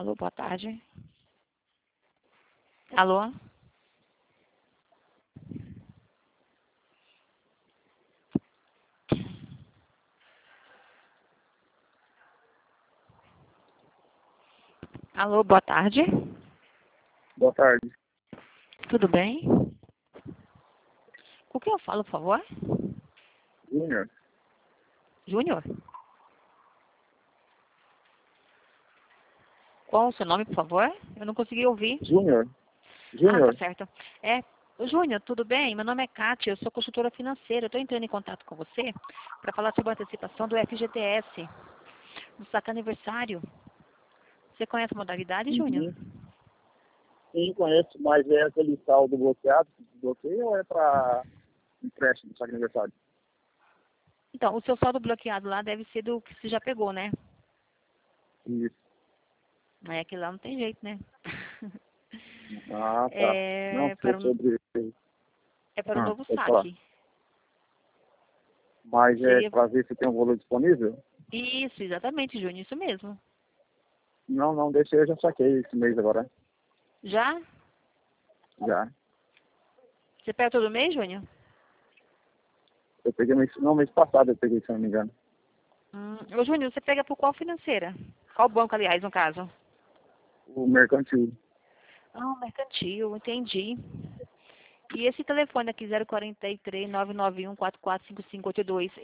Alô, boa tarde. Alô? Alô, boa tarde. Boa tarde. Tudo bem? Com quem eu falo, por favor? Júnior. Júnior? Qual o seu nome, por favor? Eu não consegui ouvir. Júnior. Ah, Júnior. tá certo. Júnior, tudo bem? Meu nome é Kátia, eu sou consultora financeira. Eu estou entrando em contato com você para falar sobre a antecipação do FGTS, do saque aniversário. Você conhece a modalidade, Júnior? Uhum. Sim, conheço, mas é aquele saldo bloqueado que desbloqueia ou é para empréstimo, só que aniversário? Então, o seu saldo bloqueado lá deve ser do que você já pegou, né? Isso. Mas aquilo lá não tem jeito, né? Ah, tá. Não É sei para, sobre... é para o novo pode falar. saque. Mas é Seria para ver se tem um valor disponível? isso, exatamente, Júnior, isso mesmo. Não, deixa eu já saquei esse mês agora. Já? Já. Você pega todo mês, Júnior? Eu peguei mês passado, eu peguei, se não me engano. Ô, Júnior, você pega por qual financeira? Qual banco, aliás, no caso? O mercantil. Ah, mercantil, entendi. E esse telefone aqui, 043 991 445582,